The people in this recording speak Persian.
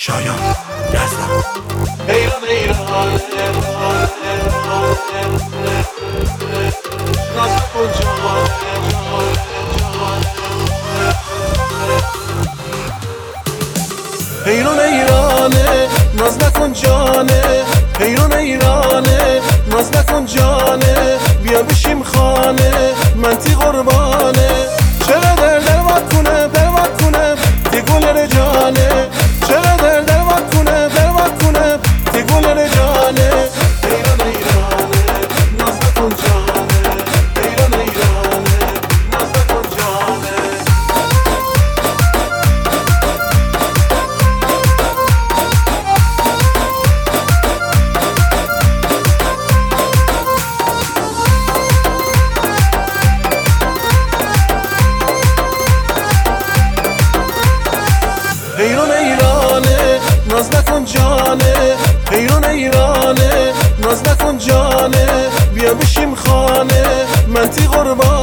شایان یزدان. ایران ایران ناز کن جوان ایران ایرانه ناز نکن جانه ایران ایرانه ناز نکن جانه بیا بشیم خانه منتی قربانه چقدر دلوات کنه دیگونه جانه چقدر دلوات کنه دیگونه جانه ایران ایرانه ناز نکن جانه ایران ایرانه ناز نکن جانه ایران ایرانه ناز نکن جانه ایران ایرانه ناز نکن جانه بیا بشیم خانه منتی قربان